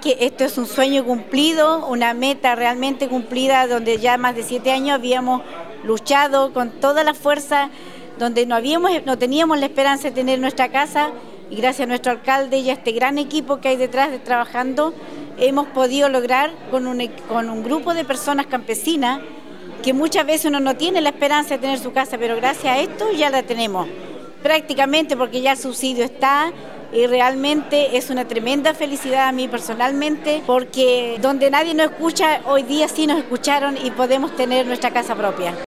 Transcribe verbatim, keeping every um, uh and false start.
que esto es un sueño cumplido, una meta realmente cumplida, donde ya más de siete años habíamos luchado con toda la fuerza, donde no, habíamos, no teníamos la esperanza de tener nuestra casa, y gracias a nuestro alcalde y a este gran equipo que hay detrás de trabajando, hemos podido lograr con un, con un grupo de personas campesinas, que muchas veces uno no tiene la esperanza de tener su casa, pero gracias a esto ya la tenemos, prácticamente, porque ya el subsidio está. Y realmente es una tremenda felicidad a mí personalmente, porque donde nadie nos escucha, hoy día sí nos escucharon y podemos tener nuestra casa propia.